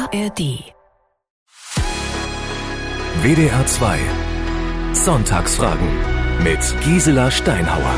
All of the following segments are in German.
ARD. WDR 2 Sonntagsfragen mit Gisela Steinhauer.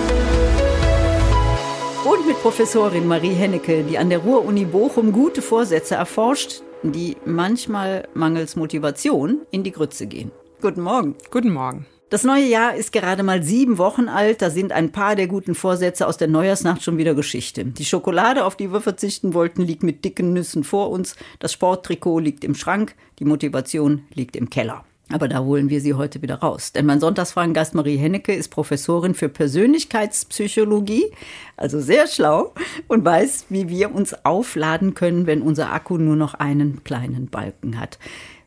Und mit Professorin Marie Hennecke, die an der Ruhr-Uni Bochum gute Vorsätze erforscht, die manchmal mangels Motivation in die Grütze gehen. Guten Morgen. Guten Morgen. Das neue Jahr ist gerade mal 7 Wochen alt. Da sind ein paar der guten Vorsätze aus der Neujahrsnacht schon wieder Geschichte. Die Schokolade, auf die wir verzichten wollten, liegt mit dicken Nüssen vor uns. Das Sporttrikot liegt im Schrank. Die Motivation liegt im Keller. Aber da holen wir sie heute wieder raus. Denn mein Sonntagsfragengast Marie Hennecke ist Professorin für Persönlichkeitspsychologie, also sehr schlau und weiß, wie wir uns aufladen können, wenn unser Akku nur noch einen kleinen Balken hat.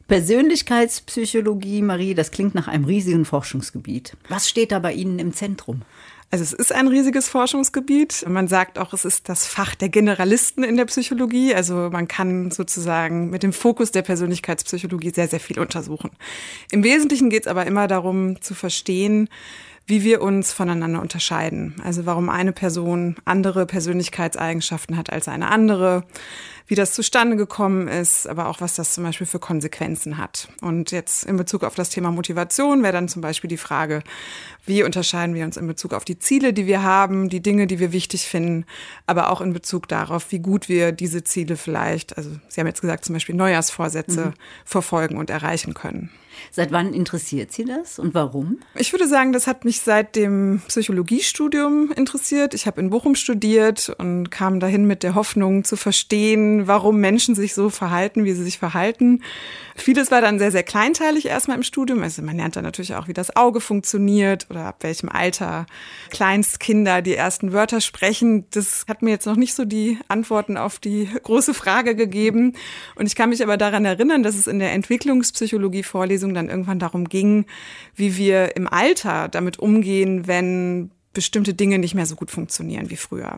Persönlichkeitspsychologie, Marie, das klingt nach einem riesigen Forschungsgebiet. Was steht da bei Ihnen im Zentrum? Also es ist ein riesiges Forschungsgebiet. Man sagt auch, es ist das Fach der Generalisten in der Psychologie. Also man kann sozusagen mit dem Fokus der Persönlichkeitspsychologie sehr, sehr viel untersuchen. Im Wesentlichen geht es aber immer darum zu verstehen, wie wir uns voneinander unterscheiden. Also warum eine Person andere Persönlichkeitseigenschaften hat als eine andere, wie das zustande gekommen ist, aber auch was das zum Beispiel für Konsequenzen hat. Und jetzt in Bezug auf das Thema Motivation wäre dann zum Beispiel die Frage, wie unterscheiden wir uns in Bezug auf die Ziele, die wir haben, die Dinge, die wir wichtig finden, aber auch in Bezug darauf, wie gut wir diese Ziele vielleicht, also Sie haben jetzt gesagt, zum Beispiel Neujahrsvorsätze verfolgen und erreichen können. Seit wann interessiert Sie das und warum? Ich würde sagen, das hat mich seit dem Psychologiestudium interessiert. Ich habe in Bochum studiert und kam dahin mit der Hoffnung zu verstehen, warum Menschen sich so verhalten, wie sie sich verhalten. Vieles war dann sehr, sehr kleinteilig erstmal im Studium. Also man lernt dann natürlich auch, wie das Auge funktioniert oder ab welchem Alter Kleinstkinder die ersten Wörter sprechen. Das hat mir jetzt noch nicht so die Antworten auf die große Frage gegeben. Und ich kann mich aber daran erinnern, dass es in der Entwicklungspsychologie-Vorlesung dann irgendwann darum ging, wie wir im Alter damit umgehen, wenn bestimmte Dinge nicht mehr so gut funktionieren wie früher.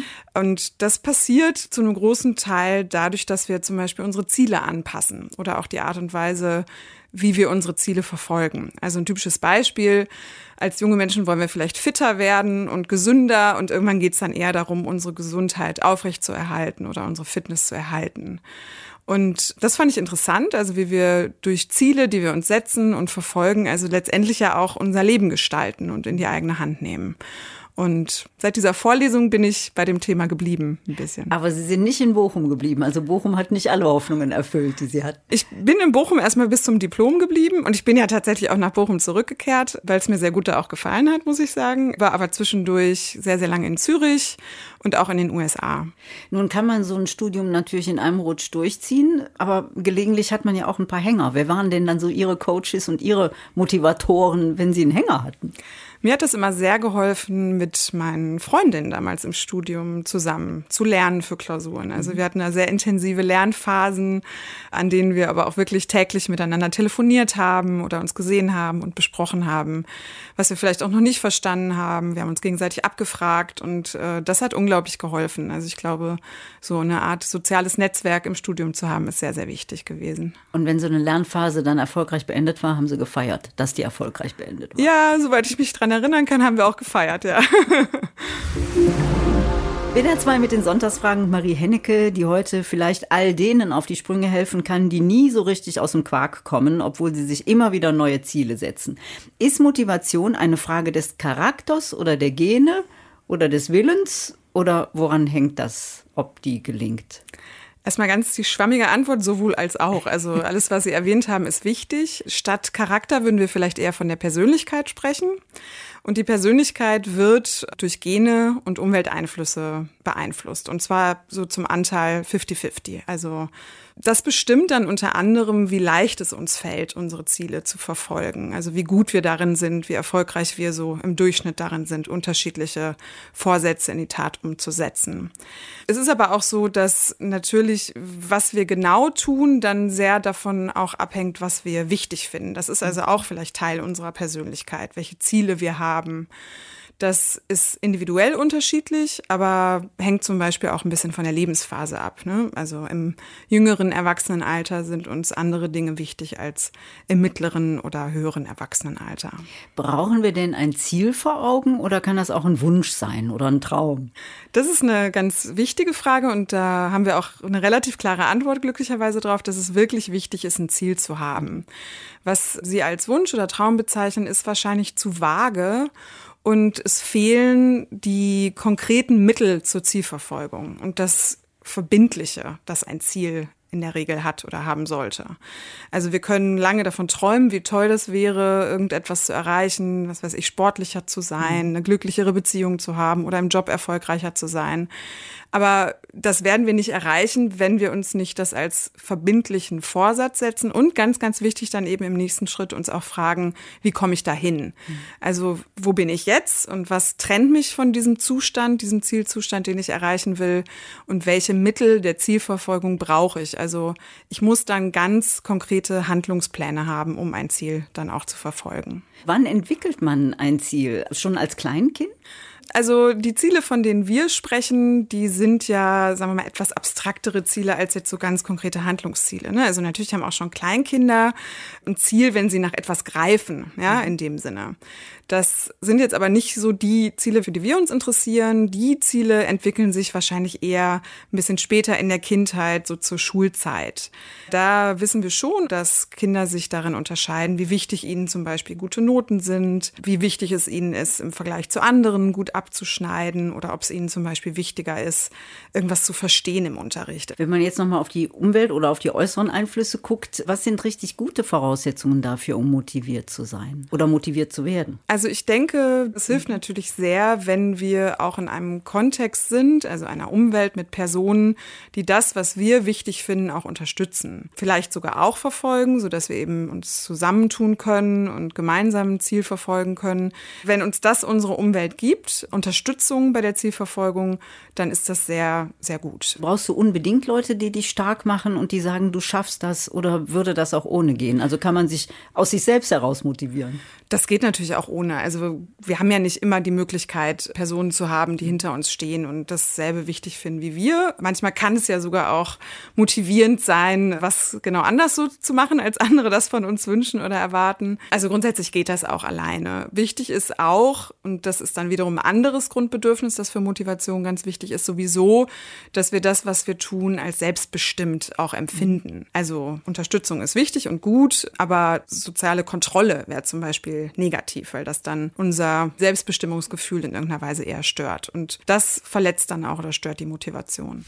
Und das passiert zu einem großen Teil dadurch, dass wir zum Beispiel unsere Ziele anpassen oder auch die Art und Weise, wie wir unsere Ziele verfolgen. Also ein typisches Beispiel, als junge Menschen wollen wir vielleicht fitter werden und gesünder und irgendwann geht es dann eher darum, unsere Gesundheit aufrechtzuerhalten oder unsere Fitness zu erhalten. Und das fand ich interessant, also wie wir durch Ziele, die wir uns setzen und verfolgen, also letztendlich ja auch unser Leben gestalten und in die eigene Hand nehmen. Und seit dieser Vorlesung bin ich bei dem Thema geblieben, ein bisschen. Aber Sie sind nicht in Bochum geblieben. Also Bochum hat nicht alle Hoffnungen erfüllt, die Sie hatten. Ich bin in Bochum erstmal bis zum Diplom geblieben. Und ich bin ja tatsächlich auch nach Bochum zurückgekehrt, weil es mir sehr gut da auch gefallen hat, muss ich sagen. War aber zwischendurch sehr, sehr lange in Zürich und auch in den USA. Nun kann man so ein Studium natürlich in einem Rutsch durchziehen. Aber gelegentlich hat man ja auch ein paar Hänger. Wer waren denn dann so Ihre Coaches und Ihre Motivatoren, wenn Sie einen Hänger hatten? Mir hat es immer sehr geholfen, mit meinen Freundinnen damals im Studium zusammen zu lernen für Klausuren. Also wir hatten da sehr intensive Lernphasen, an denen wir aber auch wirklich täglich miteinander telefoniert haben oder uns gesehen haben und besprochen haben, was wir vielleicht auch noch nicht verstanden haben. Wir haben uns gegenseitig abgefragt und das hat unglaublich geholfen. Also ich glaube, so eine Art soziales Netzwerk im Studium zu haben, ist sehr, sehr wichtig gewesen. Und wenn so eine Lernphase dann erfolgreich beendet war, haben Sie gefeiert, dass die erfolgreich beendet war? Ja, soweit ich mich dran erinnern kann, haben wir auch gefeiert, ja. WDR 2 mit den Sonntagsfragen Marie Hennecke, die heute vielleicht all denen auf die Sprünge helfen kann, die nie so richtig aus dem Quark kommen, obwohl sie sich immer wieder neue Ziele setzen. Ist Motivation eine Frage des Charakters oder der Gene oder des Willens oder woran hängt das, ob die gelingt? Erstmal ganz die schwammige Antwort, sowohl als auch. Also alles, was Sie erwähnt haben, ist wichtig. Statt Charakter würden wir vielleicht eher von der Persönlichkeit sprechen. Und die Persönlichkeit wird durch Gene und Umwelteinflüsse beeinflusst. Und zwar so zum Anteil 50-50. Also das bestimmt dann unter anderem, wie leicht es uns fällt, unsere Ziele zu verfolgen. Also wie gut wir darin sind, wie erfolgreich wir so im Durchschnitt darin sind, unterschiedliche Vorsätze in die Tat umzusetzen. Es ist aber auch so, dass natürlich, was wir genau tun, dann sehr davon auch abhängt, was wir wichtig finden. Das ist also auch vielleicht Teil unserer Persönlichkeit, welche Ziele wir haben. Das ist individuell unterschiedlich, aber hängt zum Beispiel auch ein bisschen von der Lebensphase ab, ne? Also im jüngeren Erwachsenenalter sind uns andere Dinge wichtig als im mittleren oder höheren Erwachsenenalter. Brauchen wir denn ein Ziel vor Augen oder kann das auch ein Wunsch sein oder ein Traum? Das ist eine ganz wichtige Frage und da haben wir auch eine relativ klare Antwort glücklicherweise drauf, dass es wirklich wichtig ist, ein Ziel zu haben. Was Sie als Wunsch oder Traum bezeichnen, ist wahrscheinlich zu vage. Und es fehlen die konkreten Mittel zur Zielverfolgung und das Verbindliche, das ein Ziel in der Regel hat oder haben sollte. Also wir können lange davon träumen, wie toll das wäre, irgendetwas zu erreichen, was weiß ich, sportlicher zu sein, eine glücklichere Beziehung zu haben oder im Job erfolgreicher zu sein. Aber das werden wir nicht erreichen, wenn wir uns nicht das als verbindlichen Vorsatz setzen und ganz, ganz wichtig dann eben im nächsten Schritt uns auch fragen, wie komme ich dahin? Also wo bin ich jetzt und was trennt mich von diesem Zustand, diesem Zielzustand, den ich erreichen will und welche Mittel der Zielverfolgung brauche ich? Also ich muss dann ganz konkrete Handlungspläne haben, um ein Ziel dann auch zu verfolgen. Wann entwickelt man ein Ziel? Schon als Kleinkind? Also die Ziele, von denen wir sprechen, die sind ja, sagen wir mal, etwas abstraktere Ziele als jetzt so ganz konkrete Handlungsziele, ne? Also natürlich haben auch schon Kleinkinder ein Ziel, wenn sie nach etwas greifen, ja, in dem Sinne. Das sind jetzt aber nicht so die Ziele, für die wir uns interessieren. Die Ziele entwickeln sich wahrscheinlich eher ein bisschen später in der Kindheit, so zur Schulzeit. Da wissen wir schon, dass Kinder sich darin unterscheiden, wie wichtig ihnen zum Beispiel gute Noten sind, wie wichtig es ihnen ist, im Vergleich zu anderen gut abzuschneiden oder ob es ihnen zum Beispiel wichtiger ist, irgendwas zu verstehen im Unterricht. Wenn man jetzt nochmal auf die Umwelt oder auf die äußeren Einflüsse guckt, was sind richtig gute Voraussetzungen dafür, um motiviert zu sein oder motiviert zu werden? Also ich denke, es hilft natürlich sehr, wenn wir auch in einem Kontext sind, also einer Umwelt mit Personen, die das, was wir wichtig finden, auch unterstützen. Vielleicht sogar auch verfolgen, sodass wir eben uns zusammentun können und gemeinsam ein Ziel verfolgen können. Wenn uns das unsere Umwelt gibt, Unterstützung bei der Zielverfolgung, dann ist das sehr, sehr gut. Brauchst du unbedingt Leute, die dich stark machen und die sagen, du schaffst das, oder würde das auch ohne gehen? Also kann man sich aus sich selbst heraus motivieren? Das geht natürlich auch ohne. Also wir haben ja nicht immer die Möglichkeit, Personen zu haben, die hinter uns stehen und dasselbe wichtig finden wie wir. Manchmal kann es ja sogar auch motivierend sein, was genau anders so zu machen, als andere das von uns wünschen oder erwarten. Also grundsätzlich geht das auch alleine. Wichtig ist auch, und das ist dann wiederum ein anderes Grundbedürfnis, das für Motivation ganz wichtig ist, sowieso, dass wir das, was wir tun, als selbstbestimmt auch empfinden. Also Unterstützung ist wichtig und gut, aber soziale Kontrolle wäre zum Beispiel negativ, weil das dann unser Selbstbestimmungsgefühl in irgendeiner Weise eher stört. Und das verletzt dann auch oder stört die Motivation.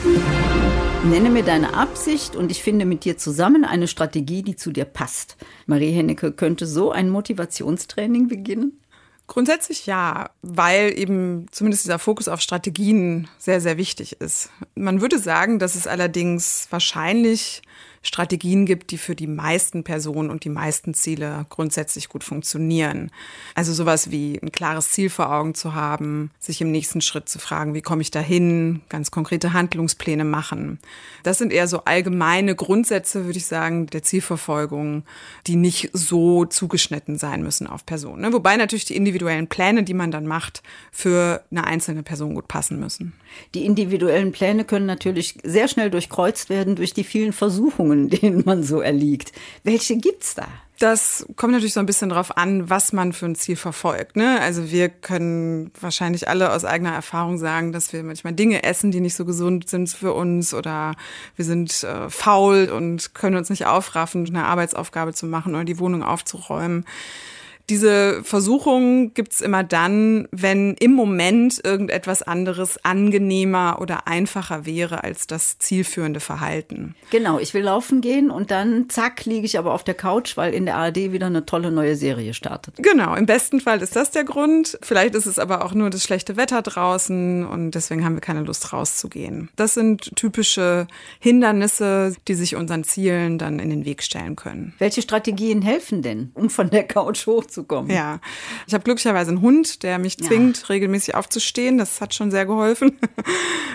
Nenne mir deine Absicht und ich finde mit dir zusammen eine Strategie, die zu dir passt. Marie Hennecke, könnte so ein Motivationstraining beginnen? Grundsätzlich ja, weil eben zumindest dieser Fokus auf Strategien sehr, sehr wichtig ist. Man würde sagen, dass es allerdings wahrscheinlich Strategien gibt, die für die meisten Personen und die meisten Ziele grundsätzlich gut funktionieren. Also sowas wie ein klares Ziel vor Augen zu haben, sich im nächsten Schritt zu fragen, wie komme ich dahin, ganz konkrete Handlungspläne machen. Das sind eher so allgemeine Grundsätze, würde ich sagen, der Zielverfolgung, die nicht so zugeschnitten sein müssen auf Personen. Wobei natürlich die individuellen Pläne, die man dann macht, für eine einzelne Person gut passen müssen. Die individuellen Pläne können natürlich sehr schnell durchkreuzt werden durch die vielen Versuchungen, denen man so erliegt. Welche gibt's da? Das kommt natürlich so ein bisschen drauf an, was man für ein Ziel verfolgt, ne? Also wir können wahrscheinlich alle aus eigener Erfahrung sagen, dass wir manchmal Dinge essen, die nicht so gesund sind für uns, oder wir sind faul und können uns nicht aufraffen, eine Arbeitsaufgabe zu machen oder die Wohnung aufzuräumen. Diese Versuchung gibt's immer dann, wenn im Moment irgendetwas anderes angenehmer oder einfacher wäre als das zielführende Verhalten. Genau, ich will laufen gehen und dann, zack, liege ich aber auf der Couch, weil in der ARD wieder eine tolle neue Serie startet. Genau, im besten Fall ist das der Grund. Vielleicht ist es aber auch nur das schlechte Wetter draußen und deswegen haben wir keine Lust rauszugehen. Das sind typische Hindernisse, die sich unseren Zielen dann in den Weg stellen können. Welche Strategien helfen denn, um von der Couch hochzukommen? Ja, ich habe glücklicherweise einen Hund, der mich zwingt, regelmäßig aufzustehen. Das hat schon sehr geholfen.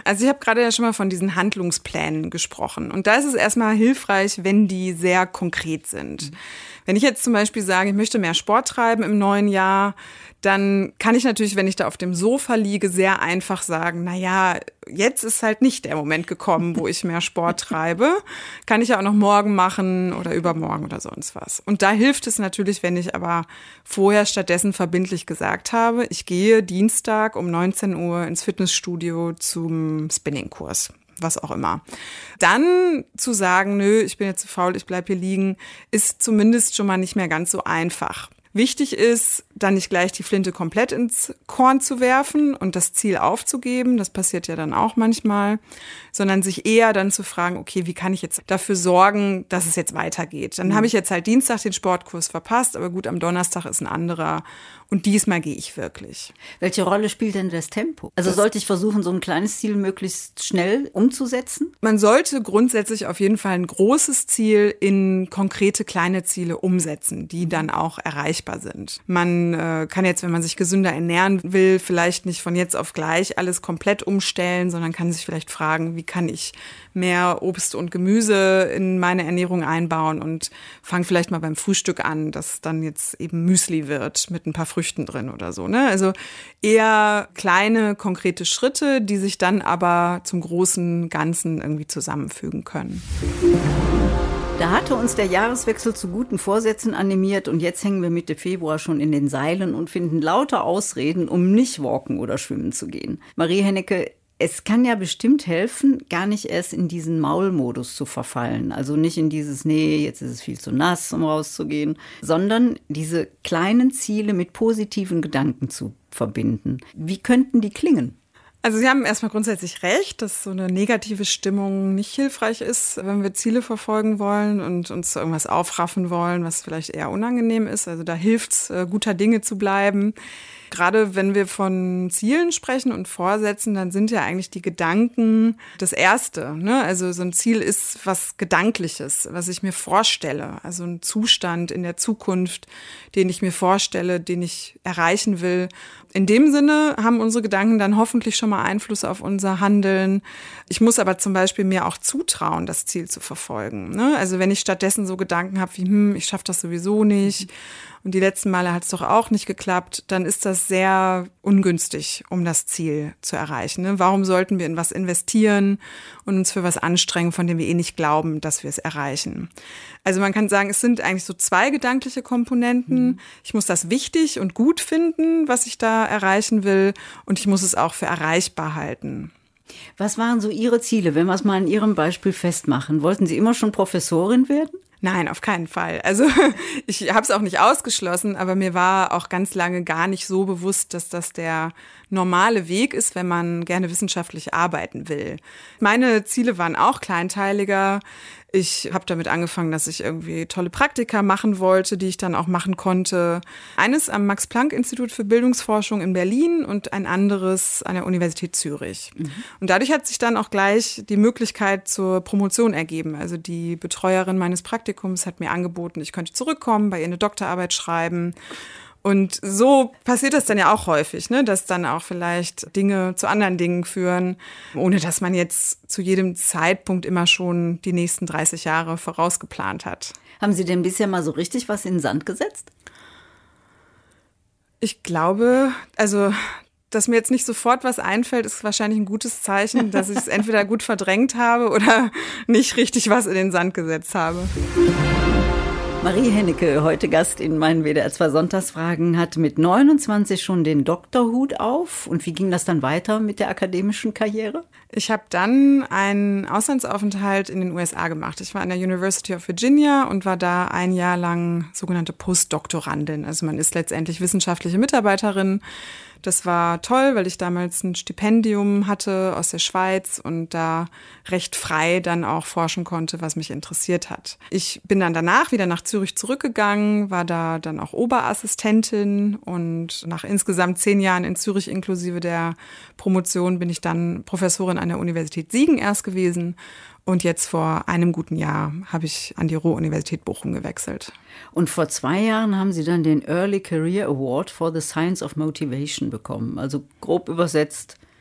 Also ich habe gerade ja schon mal von diesen Handlungsplänen gesprochen. Und da ist es erstmal hilfreich, wenn die sehr konkret sind. Wenn ich jetzt zum Beispiel sage, ich möchte mehr Sport treiben im neuen Jahr, dann kann ich natürlich, wenn ich da auf dem Sofa liege, sehr einfach sagen, naja, jetzt ist halt nicht der Moment gekommen, wo ich mehr Sport treibe. Kann ich ja auch noch morgen machen oder übermorgen oder sonst was. Und da hilft es natürlich, wenn ich aber vorher stattdessen verbindlich gesagt habe, ich gehe Dienstag um 19 Uhr ins Fitnessstudio zum Spinningkurs. Was auch immer. Dann zu sagen, nö, ich bin jetzt zu faul, ich bleib hier liegen, ist zumindest schon mal nicht mehr ganz so einfach. Wichtig ist, dann nicht gleich die Flinte komplett ins Korn zu werfen und das Ziel aufzugeben, das passiert ja dann auch manchmal, sondern sich eher dann zu fragen, okay, wie kann ich jetzt dafür sorgen, dass es jetzt weitergeht? Dann habe ich jetzt halt Dienstag den Sportkurs verpasst, aber gut, am Donnerstag ist ein anderer und diesmal gehe ich wirklich. Welche Rolle spielt denn das Tempo? Also sollte ich versuchen, so ein kleines Ziel möglichst schnell umzusetzen? Man sollte grundsätzlich auf jeden Fall ein großes Ziel in konkrete kleine Ziele umsetzen, die dann auch erreichbar sind. Man kann jetzt, wenn man sich gesünder ernähren will, vielleicht nicht von jetzt auf gleich alles komplett umstellen, sondern kann sich vielleicht fragen, wie kann ich mehr Obst und Gemüse in meine Ernährung einbauen und fange vielleicht mal beim Frühstück an, dass dann jetzt eben Müsli wird mit ein paar Früchten drin oder so, ne? Also eher kleine, konkrete Schritte, die sich dann aber zum großen Ganzen irgendwie zusammenfügen können. Da hatte uns der Jahreswechsel zu guten Vorsätzen animiert und jetzt hängen wir Mitte Februar schon in den Seilen und finden lauter Ausreden, um nicht walken oder schwimmen zu gehen. Marie Hennecke, es kann ja bestimmt helfen, gar nicht erst in diesen Maulmodus zu verfallen. Also nicht in dieses, nee, jetzt ist es viel zu nass, um rauszugehen, sondern diese kleinen Ziele mit positiven Gedanken zu verbinden. Wie könnten die klingen? Also Sie haben erstmal grundsätzlich recht, dass so eine negative Stimmung nicht hilfreich ist, wenn wir Ziele verfolgen wollen und uns irgendwas aufraffen wollen, was vielleicht eher unangenehm ist. Also da hilft es, guter Dinge zu bleiben. Gerade wenn wir von Zielen sprechen und Vorsätzen, dann sind ja eigentlich die Gedanken das Erste, ne? Also so ein Ziel ist was Gedankliches, was ich mir vorstelle. Also ein Zustand in der Zukunft, den ich mir vorstelle, den ich erreichen will. In dem Sinne haben unsere Gedanken dann hoffentlich schon mal Einfluss auf unser Handeln. Ich muss aber zum Beispiel mir auch zutrauen, das Ziel zu verfolgen, ne? Also wenn ich stattdessen so Gedanken habe wie, ich schaffe das sowieso nicht und die letzten Male hat es doch auch nicht geklappt, dann ist das sehr ungünstig, um das Ziel zu erreichen, ne? Warum sollten wir in was investieren und uns für was anstrengen, von dem wir nicht glauben, dass wir es erreichen? Also man kann sagen, es sind eigentlich so zwei gedankliche Komponenten. Ich muss das wichtig und gut finden, was ich da erreichen will, und ich muss es auch für erreichbar halten. Was waren so Ihre Ziele, wenn wir es mal an Ihrem Beispiel festmachen? Wollten Sie immer schon Professorin werden? Nein, auf keinen Fall. Also ich habe es auch nicht ausgeschlossen, aber mir war auch ganz lange gar nicht so bewusst, dass das der normale Weg ist, wenn man gerne wissenschaftlich arbeiten will. Meine Ziele waren auch kleinteiliger. Ich habe damit angefangen, dass ich irgendwie tolle Praktika machen wollte, die ich dann auch machen konnte. Eines am Max-Planck-Institut für Bildungsforschung in Berlin und ein anderes an der Universität Zürich. Und dadurch hat sich dann auch gleich die Möglichkeit zur Promotion ergeben. Also die Betreuerin meines Praktikums hat mir angeboten, ich könnte zurückkommen, bei ihr eine Doktorarbeit schreiben. Und so passiert das dann ja auch häufig, ne? Dass dann auch vielleicht Dinge zu anderen Dingen führen, ohne dass man jetzt zu jedem Zeitpunkt immer schon die nächsten 30 Jahre vorausgeplant hat. Haben Sie denn bisher mal so richtig was in den Sand gesetzt? Ich glaube, also dass mir jetzt nicht sofort was einfällt, ist wahrscheinlich ein gutes Zeichen, dass ich es entweder gut verdrängt habe oder nicht richtig was in den Sand gesetzt habe. Marie Hennecke, heute Gast in meinen WDR 2 Sonntagsfragen, hat mit 29 schon den Doktorhut auf. Und wie ging das dann weiter mit der akademischen Karriere? Ich habe dann einen Auslandsaufenthalt in den USA gemacht. Ich war an der University of Virginia und war da ein Jahr lang sogenannte Postdoktorandin. Also man ist letztendlich wissenschaftliche Mitarbeiterin. Das war toll, weil ich damals ein Stipendium hatte aus der Schweiz und da recht frei dann auch forschen konnte, was mich interessiert hat. Ich bin dann danach wieder nach Zürich zurückgegangen, war da dann auch Oberassistentin und nach insgesamt 10 Jahren in Zürich inklusive der Promotion bin ich dann Professorin an der Universität Siegen erst gewesen. Und jetzt vor einem guten Jahr habe ich an die Ruhr-Universität Bochum gewechselt. Und vor 2 Jahren haben Sie dann den Early Career Award for the Science of Motivation bekommen. Also grob übersetzt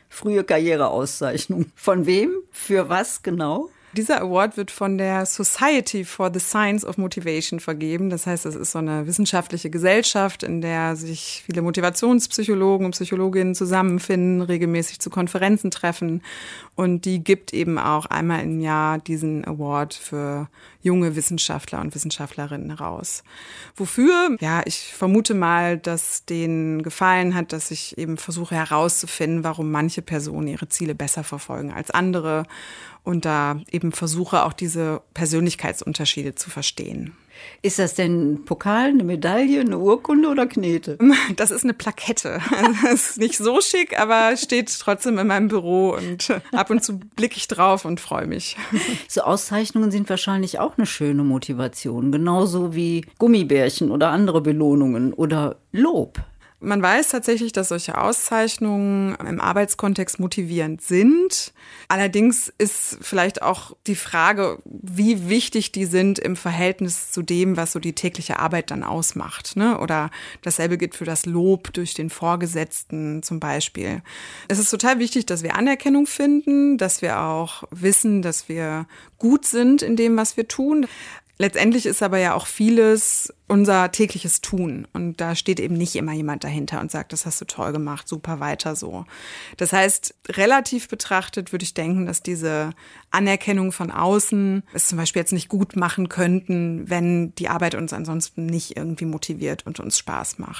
frühe Karriereauszeichnung. Von wem? Für was genau? Dieser Award wird von der Society for the Science of Motivation vergeben. Das heißt, es ist so eine wissenschaftliche Gesellschaft, in der sich viele Motivationspsychologen und Psychologinnen zusammenfinden, regelmäßig zu Konferenzen treffen. Und die gibt eben auch einmal im Jahr diesen Award für junge Wissenschaftler und Wissenschaftlerinnen raus. Wofür? Ja, ich vermute mal, dass denen gefallen hat, dass ich eben versuche herauszufinden, warum manche Personen ihre Ziele besser verfolgen als andere. Und da eben versuche auch diese Persönlichkeitsunterschiede zu verstehen. Ist das denn ein Pokal, eine Medaille, eine Urkunde oder Knete? Das ist eine Plakette. Das ist nicht so schick, aber steht trotzdem in meinem Büro und ab und zu blicke ich drauf und freue mich. So Auszeichnungen sind wahrscheinlich auch eine schöne Motivation, genauso wie Gummibärchen oder andere Belohnungen oder Lob. Man weiß tatsächlich, dass solche Auszeichnungen im Arbeitskontext motivierend sind. Allerdings ist vielleicht auch die Frage, wie wichtig die sind im Verhältnis zu dem, was so die tägliche Arbeit dann ausmacht, ne? Oder dasselbe gilt für das Lob durch den Vorgesetzten zum Beispiel. Es ist total wichtig, dass wir Anerkennung finden, dass wir auch wissen, dass wir gut sind in dem, was wir tun. Letztendlich ist aber ja auch vieles unser tägliches Tun. Und da steht eben nicht immer jemand dahinter und sagt, das hast du toll gemacht, super, weiter so. Das heißt, relativ betrachtet würde ich denken, dass diese Anerkennung von außen es zum Beispiel jetzt nicht gut machen könnten, wenn die Arbeit uns ansonsten nicht irgendwie motiviert und uns Spaß macht.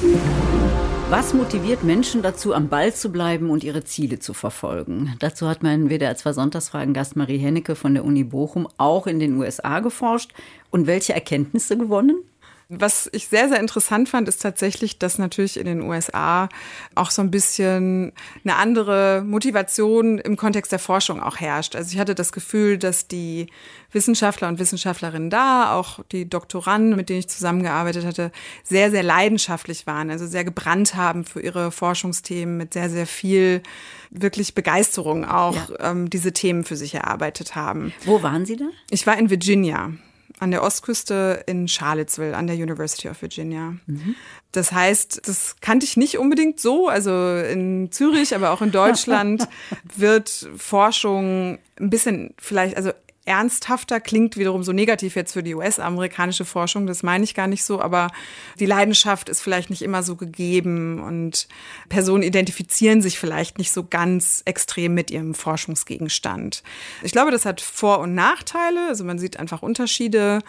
Was motiviert Menschen dazu, am Ball zu bleiben und ihre Ziele zu verfolgen? Dazu hat mein WDR 2 Sonntagsfragen-Gast Marie Hennecke von der Uni Bochum auch in den USA geforscht. Und welche Erkenntnisse gewonnen? Was ich sehr, sehr interessant fand, ist tatsächlich, dass natürlich in den USA auch so ein bisschen eine andere Motivation im Kontext der Forschung auch herrscht. Also ich hatte das Gefühl, dass die Wissenschaftler und Wissenschaftlerinnen da, auch die Doktoranden, mit denen ich zusammengearbeitet hatte, sehr, sehr leidenschaftlich waren, also sehr gebrannt haben für ihre Forschungsthemen, mit sehr, sehr viel wirklich Begeisterung auch diese Themen für sich erarbeitet haben. Wo waren Sie da? Ich war in Virginia. An der Ostküste in Charlottesville, an der University of Virginia. Mhm. Das heißt, das kannte ich nicht unbedingt so. Also in Zürich, aber auch in Deutschland wird Forschung ein bisschen vielleicht, also ernsthafter klingt wiederum so negativ jetzt für die US-amerikanische Forschung, das meine ich gar nicht so, aber die Leidenschaft ist vielleicht nicht immer so gegeben und Personen identifizieren sich vielleicht nicht so ganz extrem mit ihrem Forschungsgegenstand. Ich glaube, das hat Vor- und Nachteile, also man sieht einfach Unterschiede.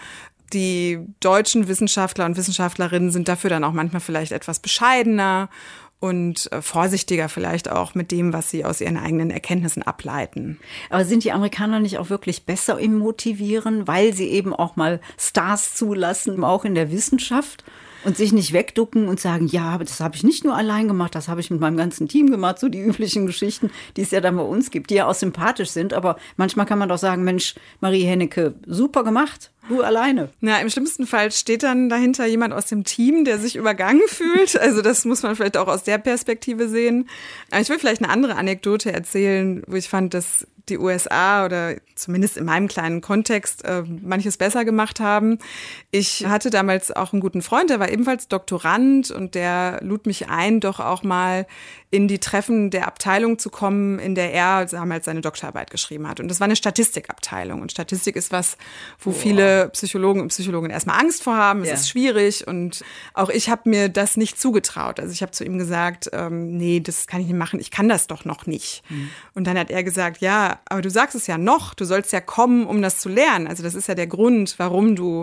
Die deutschen Wissenschaftler und Wissenschaftlerinnen sind dafür dann auch manchmal vielleicht etwas bescheidener und vorsichtiger vielleicht auch mit dem, was sie aus ihren eigenen Erkenntnissen ableiten. Aber sind die Amerikaner nicht auch wirklich besser im Motivieren, weil sie eben auch mal Stars zulassen, auch in der Wissenschaft? Und sich nicht wegducken und sagen, ja, aber das habe ich nicht nur allein gemacht, das habe ich mit meinem ganzen Team gemacht, so die üblichen Geschichten, die es ja dann bei uns gibt, die ja auch sympathisch sind. Aber manchmal kann man doch sagen, Mensch, Marie Hennecke, super gemacht, du alleine. Na, im schlimmsten Fall steht dann dahinter jemand aus dem Team, der sich übergangen fühlt. Also das muss man vielleicht auch aus der Perspektive sehen. Aber ich will vielleicht eine andere Anekdote erzählen, wo ich fand, dass die USA oder zumindest in meinem kleinen Kontext manches besser gemacht haben. Ich hatte damals auch einen guten Freund, der war ebenfalls Doktorand und der lud mich ein, doch auch mal in die Treffen der Abteilung zu kommen, in der er damals seine Doktorarbeit geschrieben hat. Und das war eine Statistikabteilung. Und Statistik ist was, wo viele Psychologen und Psychologinnen erstmal Angst vor haben. Es ist schwierig. Und auch ich habe mir das nicht zugetraut. Also ich habe zu ihm gesagt, nee, das kann ich nicht machen. Ich kann das doch noch nicht. Mhm. Und dann hat er gesagt, ja, aber du sagst es ja noch. Du sollst ja kommen, um das zu lernen. Also das ist ja der Grund, warum du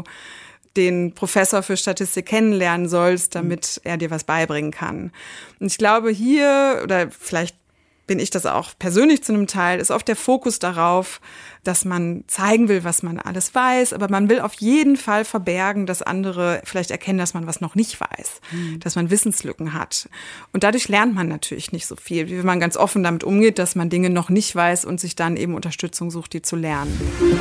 den Professor für Statistik kennenlernen sollst, damit er dir was beibringen kann. Und ich glaube hier, oder vielleicht bin ich das auch persönlich zu einem Teil, ist oft der Fokus darauf, dass man zeigen will, was man alles weiß, aber man will auf jeden Fall verbergen, dass andere vielleicht erkennen, dass man was noch nicht weiß, dass man Wissenslücken hat. Und dadurch lernt man natürlich nicht so viel, wie wenn man ganz offen damit umgeht, dass man Dinge noch nicht weiß und sich dann eben Unterstützung sucht, die zu lernen.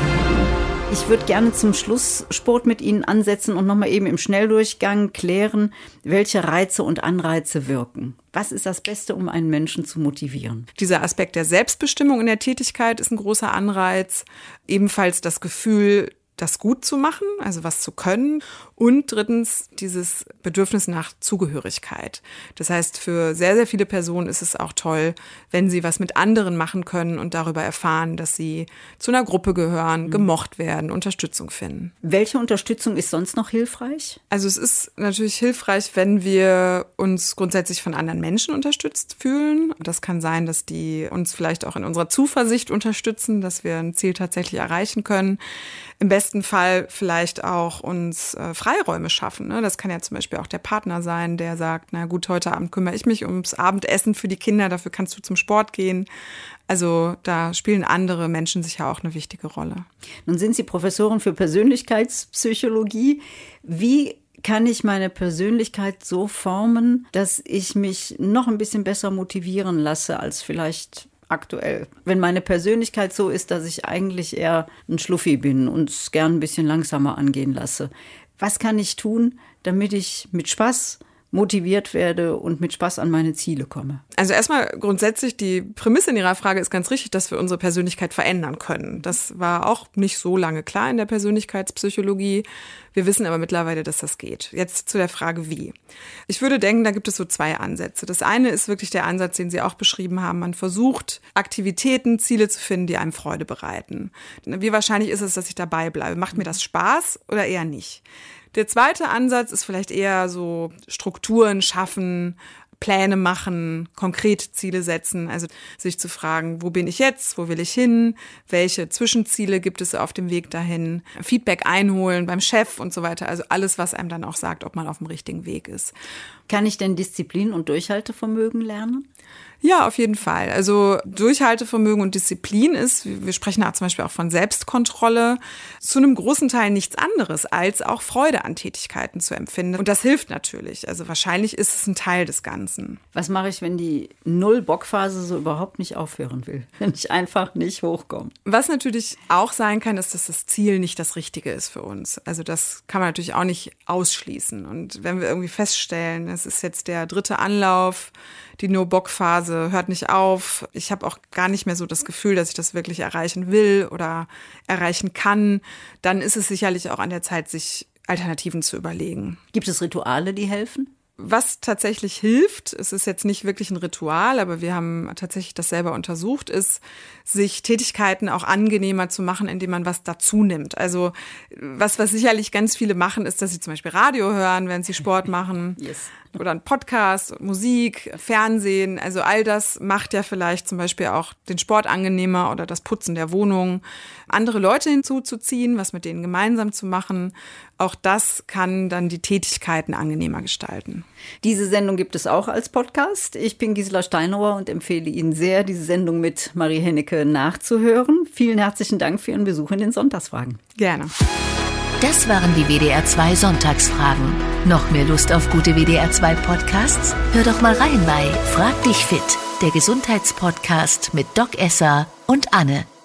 Ich würde gerne zum Schlusssport mit Ihnen ansetzen und nochmal eben im Schnelldurchgang klären, welche Reize und Anreize wirken. Was ist das Beste, um einen Menschen zu motivieren? Dieser Aspekt der Selbstbestimmung in der Tätigkeit ist ein großer Anreiz. Ebenfalls das Gefühl, das gut zu machen, also was zu können. Und drittens dieses Bedürfnis nach Zugehörigkeit. Das heißt, für sehr, sehr viele Personen ist es auch toll, wenn sie was mit anderen machen können und darüber erfahren, dass sie zu einer Gruppe gehören, gemocht werden, Unterstützung finden. Welche Unterstützung ist sonst noch hilfreich? Also es ist natürlich hilfreich, wenn wir uns grundsätzlich von anderen Menschen unterstützt fühlen. Das kann sein, dass die uns vielleicht auch in unserer Zuversicht unterstützen, dass wir ein Ziel tatsächlich erreichen können. Im besten Fall vielleicht auch uns Freiräume schaffen. Ne? Das kann ja zum Beispiel auch der Partner sein, der sagt, na gut, heute Abend kümmere ich mich ums Abendessen für die Kinder, dafür kannst du zum Sport gehen. Also da spielen andere Menschen sicher auch eine wichtige Rolle. Nun sind Sie Professorin für Persönlichkeitspsychologie. Wie kann ich meine Persönlichkeit so formen, dass ich mich noch ein bisschen besser motivieren lasse als vielleicht aktuell? Wenn meine Persönlichkeit so ist, dass ich eigentlich eher ein Schluffi bin und es gern ein bisschen langsamer angehen lasse. Was kann ich tun, damit ich mit Spaß motiviert werde und mit Spaß an meine Ziele komme? Also erstmal grundsätzlich, die Prämisse in Ihrer Frage ist ganz richtig, dass wir unsere Persönlichkeit verändern können. Das war auch nicht so lange klar in der Persönlichkeitspsychologie. Wir wissen aber mittlerweile, dass das geht. Jetzt zu der Frage, wie. Ich würde denken, da gibt es so 2 Ansätze. Das eine ist wirklich der Ansatz, den Sie auch beschrieben haben. Man versucht, Aktivitäten, Ziele zu finden, die einem Freude bereiten. Wie wahrscheinlich ist es, dass ich dabei bleibe? Macht mir das Spaß oder eher nicht? Der zweite Ansatz ist vielleicht eher so Strukturen schaffen, Pläne machen, konkret Ziele setzen, also sich zu fragen, wo bin ich jetzt, wo will ich hin, welche Zwischenziele gibt es auf dem Weg dahin, Feedback einholen beim Chef und so weiter, also alles, was einem dann auch sagt, ob man auf dem richtigen Weg ist. Kann ich denn Disziplin und Durchhaltevermögen lernen? Ja, auf jeden Fall. Also Durchhaltevermögen und Disziplin ist, wir sprechen da zum Beispiel auch von Selbstkontrolle, zu einem großen Teil nichts anderes, als auch Freude an Tätigkeiten zu empfinden. Und das hilft natürlich. Also wahrscheinlich ist es ein Teil des Ganzen. Was mache ich, wenn die Null-Bock-Phase so überhaupt nicht aufhören will? Wenn ich einfach nicht hochkomme? Was natürlich auch sein kann, ist, dass das Ziel nicht das Richtige ist für uns. Also das kann man natürlich auch nicht ausschließen. Und wenn wir irgendwie feststellen, es ist jetzt der 3. Anlauf, die No-Bock-Phase hört nicht auf. Ich habe auch gar nicht mehr so das Gefühl, dass ich das wirklich erreichen will oder erreichen kann. Dann ist es sicherlich auch an der Zeit, sich Alternativen zu überlegen. Gibt es Rituale, die helfen? Was tatsächlich hilft, es ist jetzt nicht wirklich ein Ritual, aber wir haben tatsächlich das selber untersucht, ist, sich Tätigkeiten auch angenehmer zu machen, indem man was dazu nimmt. Also was sicherlich ganz viele machen, ist, dass sie zum Beispiel Radio hören, wenn sie Sport machen. Yes. Oder ein Podcast, Musik, Fernsehen. Also all das macht ja vielleicht zum Beispiel auch den Sport angenehmer oder das Putzen der Wohnung. Andere Leute hinzuzuziehen, was mit denen gemeinsam zu machen. Auch das kann dann die Tätigkeiten angenehmer gestalten. Diese Sendung gibt es auch als Podcast. Ich bin Gisela Steinauer und empfehle Ihnen sehr, diese Sendung mit Marie Hennecke nachzuhören. Vielen herzlichen Dank für Ihren Besuch in den Sonntagsfragen. Gerne. Das waren die WDR 2 Sonntagsfragen. Noch mehr Lust auf gute WDR 2 Podcasts? Hör doch mal rein bei Frag dich fit, der Gesundheitspodcast mit Doc Esser und Anne.